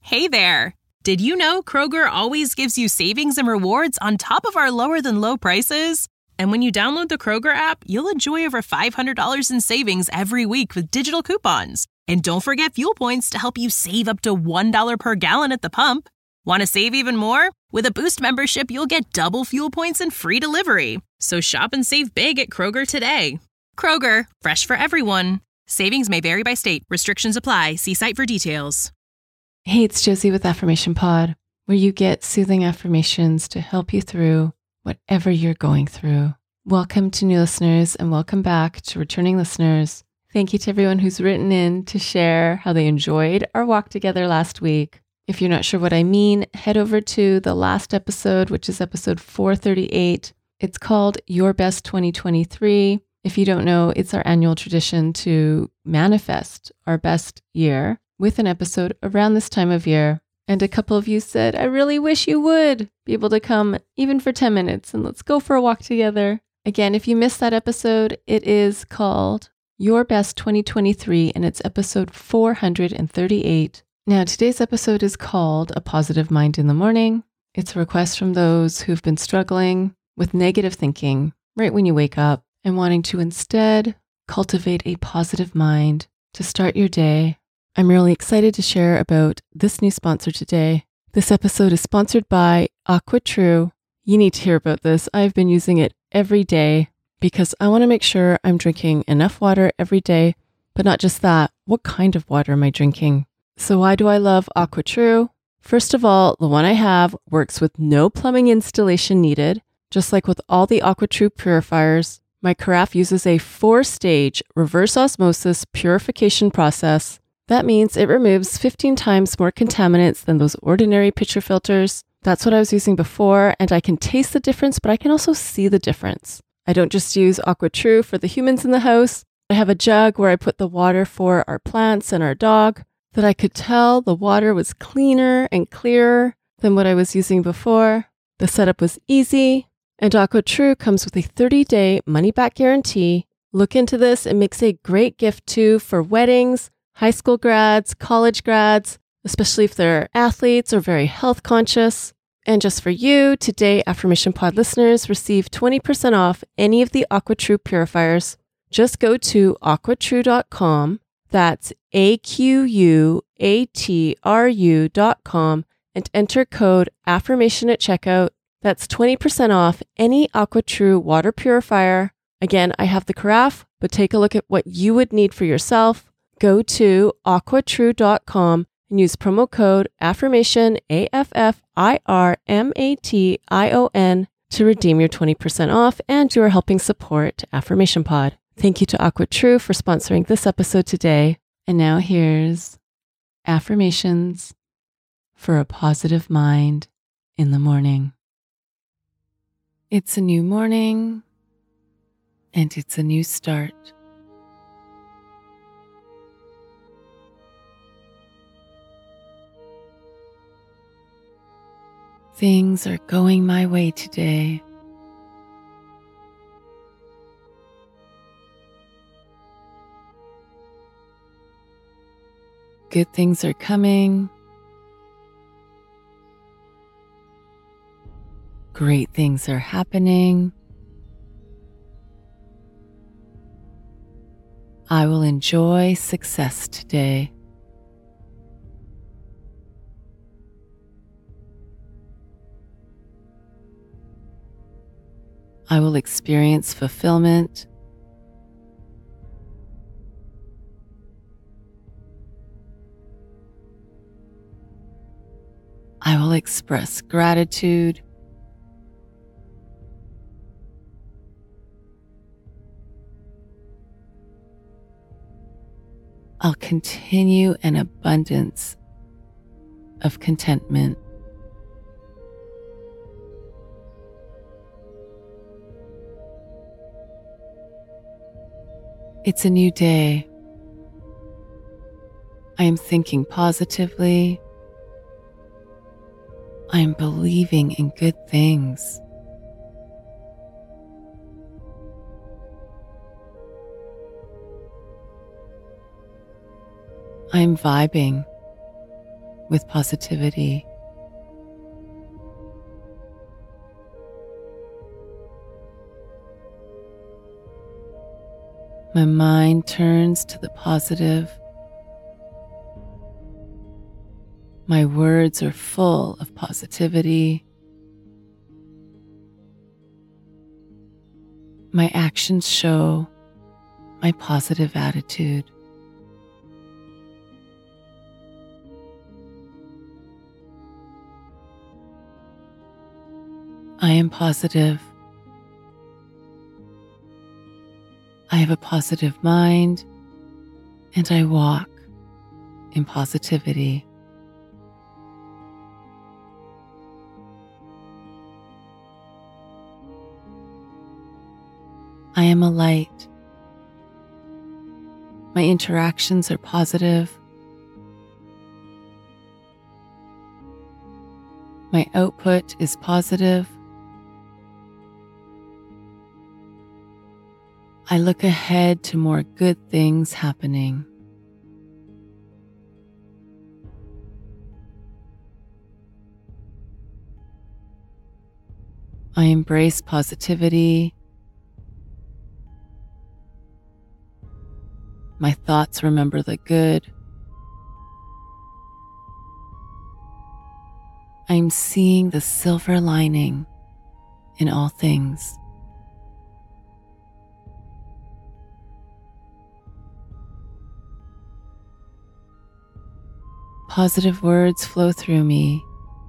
Hey there! Did you know Kroger always gives you savings and rewards on top of our lower-than-low prices? And when you download the Kroger app, you'll enjoy over $500 in savings every week with digital coupons. And don't forget fuel points to help you save up to $1 per gallon at the pump. Want to save even more? With a Boost membership, you'll get double fuel points and free delivery. So shop and save big at Kroger today. Kroger, fresh for everyone. Savings may vary by state. Restrictions apply. See site for details. Hey, it's Josie with Affirmation Pod, where you get soothing affirmations to help you through whatever you're going through. Welcome to new listeners and welcome back to returning listeners. Thank you to everyone who's written in to share how they enjoyed our walk together last week. If you're not sure what I mean, head over to the last episode, which is episode 438. It's called Your Best 2023. If you don't know, it's our annual tradition to manifest our best year with an episode around this time of year. And a couple of you said, I really wish you would be able to come even for 10 minutes and let's go for a walk together. Again, if you missed that episode, it is called Your Best 2023 and it's episode 438. Now, today's episode is called A Positive Mind in the Morning. It's a request from those who've been struggling with negative thinking right when you wake up and wanting to instead cultivate a positive mind to start your day. I'm really excited to share about this new sponsor today. This episode is sponsored by AquaTrue. You need to hear about this. I've been using it every day because I want to make sure I'm drinking enough water every day, but not just that. What kind of water am I drinking? So why do I love AquaTrue? First of all, the one I have works with no plumbing installation needed. Just like with all the AquaTrue purifiers, my carafe uses a 4-stage reverse osmosis purification process. That means it removes 15 times more contaminants than those ordinary pitcher filters. That's what I was using before, and I can taste the difference, but I can also see the difference. I don't just use AquaTrue for the humans in the house. I have a jug where I put the water for our plants and our dog, that I could tell the water was cleaner and clearer than what I was using before. The setup was easy, and AquaTrue comes with a 30-day money-back guarantee. Look into this. It makes a great gift too for weddings, high school grads, college grads, especially if they're athletes or very health conscious. And just for you, today Affirmation Pod listeners receive 20% off any of the AquaTrue purifiers. Just go to aquatrue.com. That's AQUATRU.com and enter code AFFIRMATION at checkout. That's 20% off any AquaTrue water purifier. Again, I have the carafe, but take a look at what you would need for yourself. Go to aquatrue.com and use promo code AFFIRMATION, AFFIRMATION, to redeem your 20% off, and you are helping support Affirmation Pod. Thank you to AquaTrue for sponsoring this episode today. And now here's affirmations for a positive mind in the morning. It's a new morning, and it's a new start. Things are going my way today. Good things are coming. Great things are happening. I will enjoy success today. I will experience fulfillment. I will express gratitude. I'll continue an abundance of contentment. It's a new day. I am thinking positively. I am believing in good things. I am vibing with positivity. My mind turns to the positive. My words are full of positivity. My actions show my positive attitude. I am positive. I have a positive mind, and I walk in positivity. I am a light. My interactions are positive. My output is positive. I look ahead to more good things happening. I embrace positivity. My thoughts remember the good. I'm seeing the silver lining in all things. Positive words flow through me.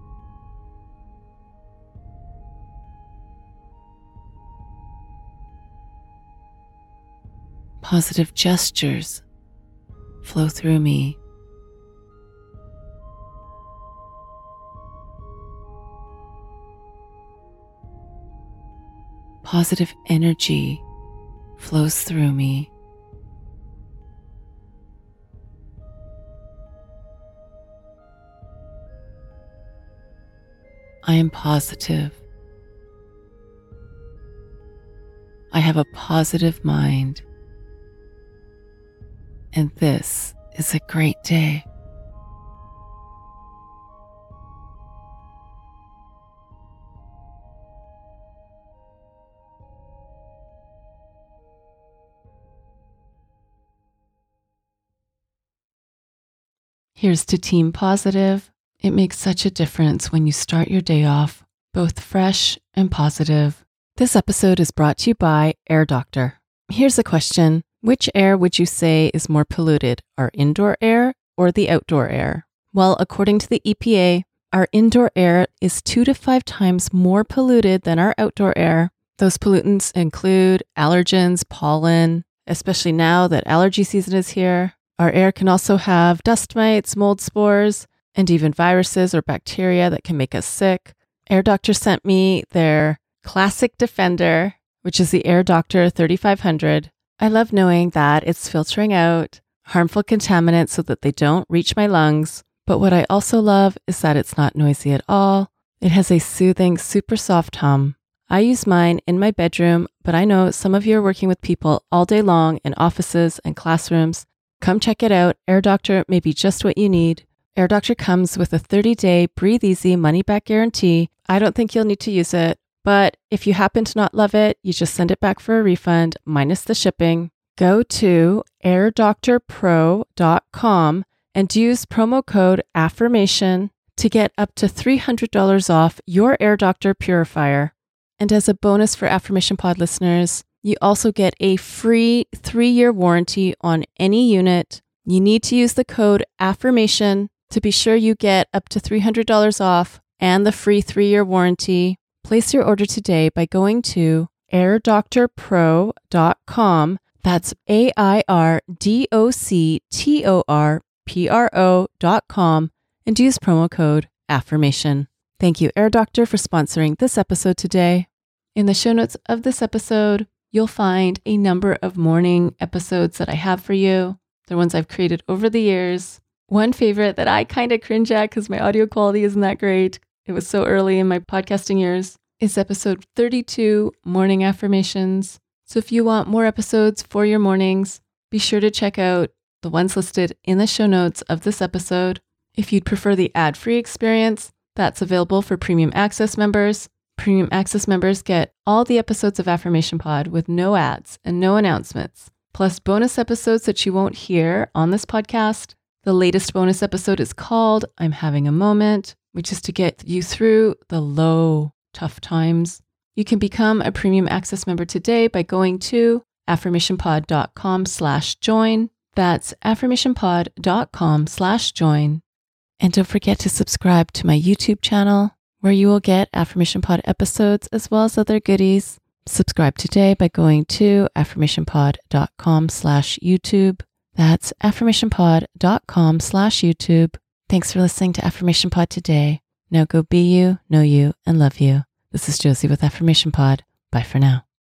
Positive gestures flow through me. Positive energy flows through me. I am positive. I have a positive mind. And this is a great day. Here's to Team Positive. It makes such a difference when you start your day off both fresh and positive. This episode is brought to you by Air Doctor. Here's a question. Which air would you say is more polluted, our indoor air or the outdoor air? Well, according to the EPA, our indoor air is 2 to 5 times more polluted than our outdoor air. Those pollutants include allergens, pollen, especially now that allergy season is here. Our air can also have dust mites, mold spores, and even viruses or bacteria that can make us sick. Air Doctor sent me their Classic Defender, which is the Air Doctor 3500. I love knowing that it's filtering out harmful contaminants so that they don't reach my lungs. But what I also love is that it's not noisy at all. It has a soothing, super soft hum. I use mine in my bedroom, but I know some of you are working with people all day long in offices and classrooms. Come check it out. Air Doctor may be just what you need. Air Doctor comes with a 30-day breathe easy money-back guarantee. I don't think you'll need to use it. But if you happen to not love it, you just send it back for a refund, minus the shipping. Go to airdoctorpro.com and use promo code AFFIRMATION to get up to $300 off your Air Doctor purifier. And as a bonus for Affirmation Pod listeners, you also get a free 3-year warranty on any unit. You need to use the code AFFIRMATION to be sure you get up to $300 off and the free 3-year warranty. Place your order today by going to airdoctorpro.com. That's airdoctorpro.com and use promo code AFFIRMATION. Thank you, Air Doctor, for sponsoring this episode today. In the show notes of this episode, you'll find a number of morning episodes that I have for you. They're ones I've created over the years. One favorite that I kind of cringe at because my audio quality isn't that great, it was so early in my podcasting years, is episode 32, Morning Affirmations. So if you want more episodes for your mornings, be sure to check out the ones listed in the show notes of this episode. If you'd prefer the ad-free experience, that's available for Premium Access members. Premium Access members get all the episodes of Affirmation Pod with no ads and no announcements, plus bonus episodes that you won't hear on this podcast. The latest bonus episode is called I'm Having a Moment, which is to get you through the low, tough times. You can become a Premium Access member today by going to affirmationpod.com/join. That's affirmationpod.com/join. And don't forget to subscribe to my YouTube channel, where you will get Affirmation Pod episodes as well as other goodies. Subscribe today by going to affirmationpod.com/YouTube. That's affirmationpod.com/YouTube. Thanks for listening to Affirmation Pod today. Now go be you, know you, and love you. This is Josie with Affirmation Pod. Bye for now.